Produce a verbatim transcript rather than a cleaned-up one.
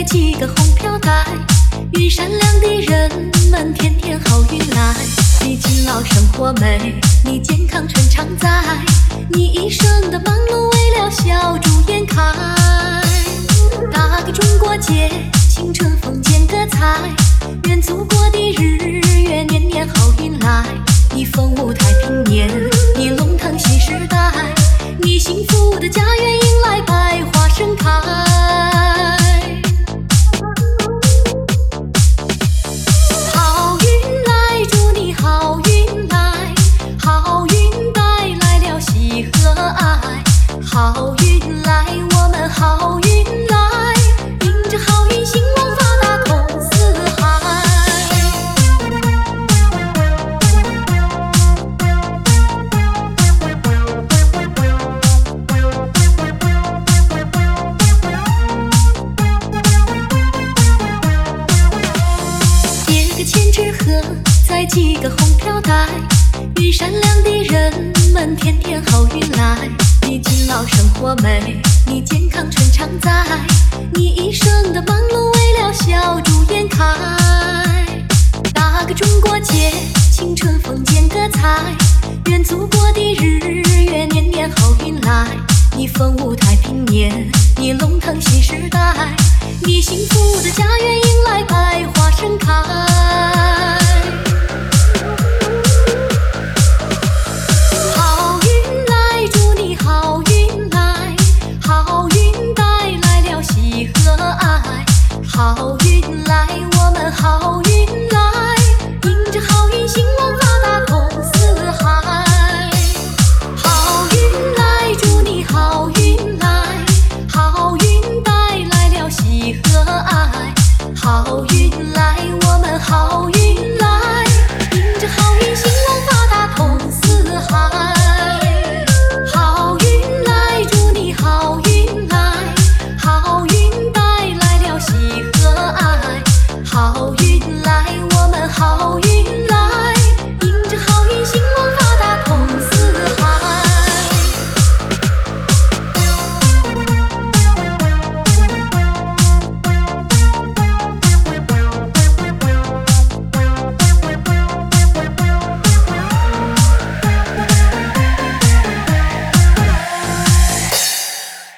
系个红飘带，云善良的人们天天好运来。你勤劳生活美，你健康春常在，你一生的忙碌为了笑逐颜开。大个中国结，青春风间歌彩，愿祖国的日月年年好运来。你风舞太平年，你龙腾新时代，你幸福的家园迎来百花盛开。好运来，祝你好运来，好运带来了喜和爱。好运来，我们好运来，迎着好运兴旺发达通四海。叠个千纸鹤，再系个红飘带，云善良的人们天天好运来。你勤劳生活美，你健康春常在，你一生的忙碌为了笑逐颜开。大个中国结，青春风间歌彩，愿祖国的日月年年好运来。你风舞太平年，你龙腾新时代，你幸福的家园迎来百花盛开。